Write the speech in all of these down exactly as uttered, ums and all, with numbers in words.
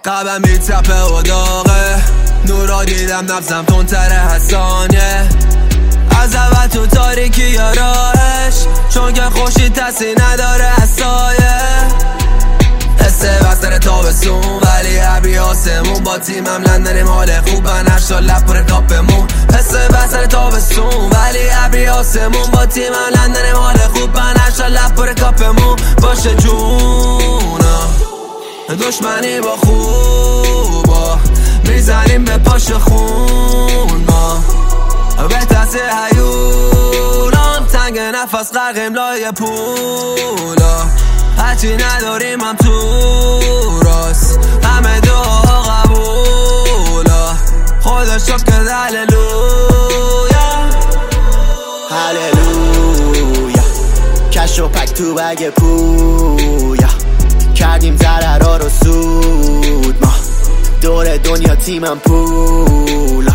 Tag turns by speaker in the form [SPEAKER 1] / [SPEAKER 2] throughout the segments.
[SPEAKER 1] قلبم میتپه و داغه، نورا دیدم نبزم تندتره حسانیه. از اول تو تاریکی یا راهش، چون که خوشی تسی نداره سایه. حسه بستر تابستون ولی ابری آسمون، با تیمم لندنیم حال خوبن هشتا لب پر کاپمون. حسه بستر تابستون ولی ابری آسمون، با تیمم لندنیم حال خوبن هشتا لب پر کاپمون. باشه جونا دشمنی با خوبا، میزنیم به پاش خون ما. به تحصیل هیولان تنگ نفس غرقیم لای پولا. هرچی نداریم هم تو راست، همه دعا قبولا. خدا شکر هللویا
[SPEAKER 2] هللویا. کش و پک تو بگ پویا، کردیم ضررها رو سود ما. دور دنیا تیمم پولا.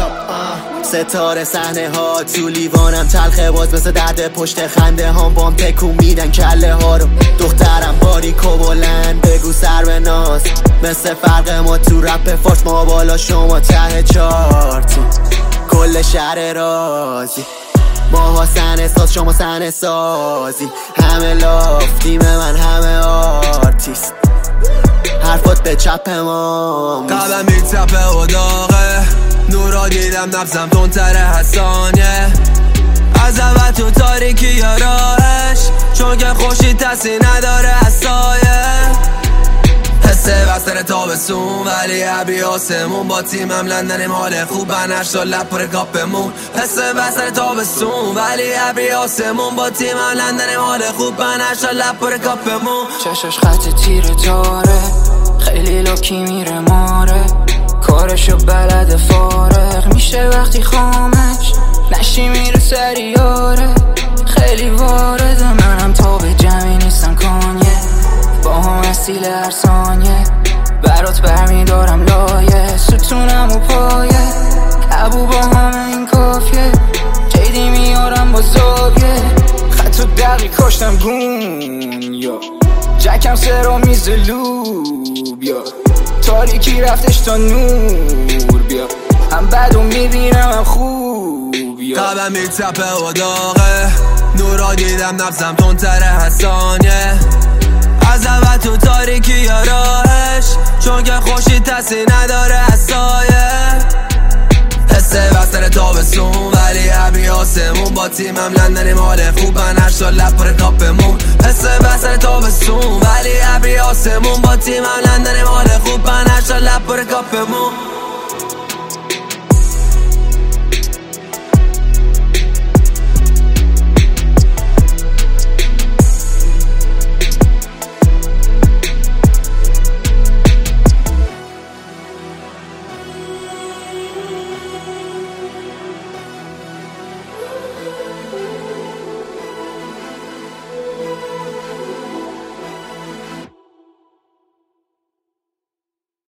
[SPEAKER 2] ستاره صحنه ها تو لیوانم تلخه، باز مثل درد پشت خنده هام بام تکون میدن کله ها رو. دخترم باریک و بلند بگو سر به ناز، مثل فرق ما تو رپ فارس، ما بالا شما ته چارتون. کل شهر رازی ماها سن ساز، شما سن سازی. همه لاف تیم من همه آرتیست، حرفات به چپ ما.
[SPEAKER 1] قلبم میتپه و داغه، نورا دیدم نبزم تندتره حسانیه. از اول تو تاریکی یا راهش، چون که خوشی تسی نداره سایه. حسه بستر تابستون ولی ابری آسمون، با تیمم لندنیم حال خوبن هشتا لب پر کاپمون. حسه بستر تابستون ولی ابری آسمون، با تیمم لندنیم حال خوبن هشتا لب پر کاپمون.
[SPEAKER 3] چشش خط تیره داره، خیلی لاکی میره ماره. کارشو بلد فارغ میشه وقتی خامش، نشی میره سریاره. خیلی وارد منم تا به جمعی نیستم کانیه، با هم استیل هر ثانیه. برات برمیدارم لایه، ستونم و پایه. ابو با همه این کافیه، جیدی میارم با زاویه. خط و دقی کاشتم گون یا جکم سرا میز لوب یا. تاریکی رفتش تا نور بیا، هم بدو میبینم هم خوب یا.
[SPEAKER 1] قلبم میتپه و داغه، نورا دیدم نبزم تندتره حسانیه. از اول تو تاریکی یا راهش، چون که خوشی تسی نداره سایه. حسه بستر تابستون ولی ابری آسمون، با تیمم لندنیم حال خوبن هشتا لب پر کاپمون. حسه بستر تابستون ولی ابری آسمون، با تیمم لندنیم حال خوبن هشتا لب پر کاپمون.